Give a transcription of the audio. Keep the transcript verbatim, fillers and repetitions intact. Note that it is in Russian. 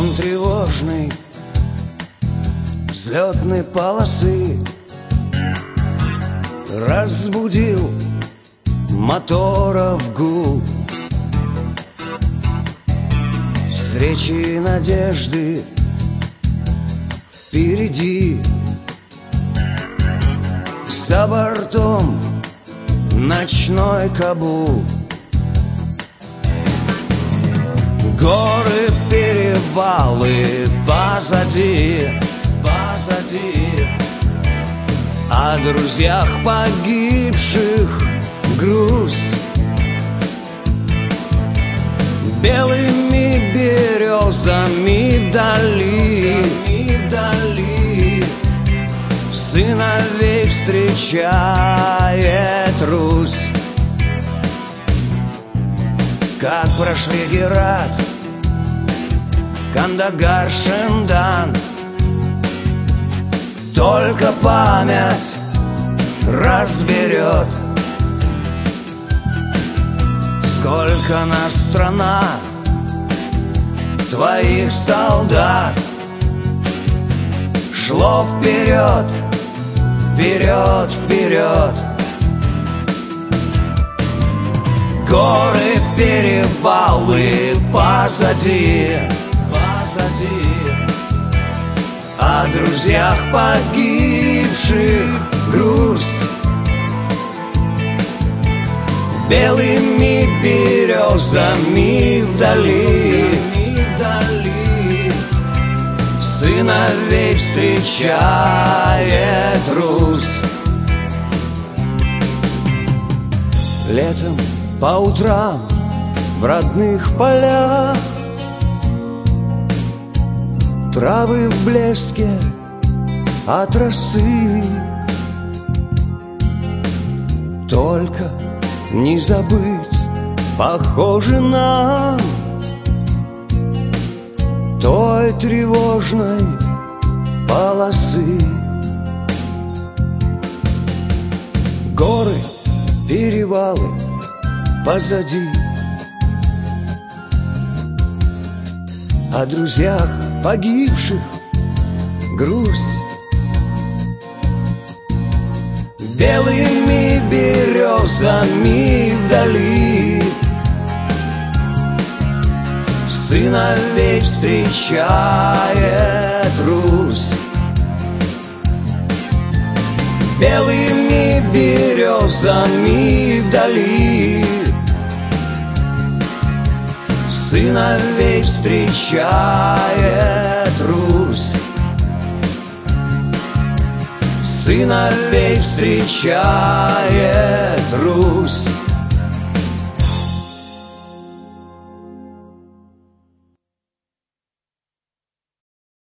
Звон тревожный взлетной полосы разбудил моторов гул. Встречи и надежды впереди, за бортом ночной Кабул. Горы, перевалы позади, позади. О друзьях погибших грусть. Белыми березами вдали, вдали сыновей встречает Русь. Как прошли Герат, Кандагар, Шендан, только память разберет, сколько нас страна, твоих солдат шло вперед, вперед, вперед. Горы, перевалы позади, позади. О друзьях погибших грусть. Белыми березами вдали, вдали сыновей встречает Русь. Летом по утрам в родных полях травы в блеске от росы. Только не забыть, похоже нам, той тревожной полосы. Горы, перевалы позади. О друзьях погибших грусть. Белыми березами вдали сыновей встречает Русь. Белыми березами вдали сыновей встречает Русь. Сыновей встречает Русь.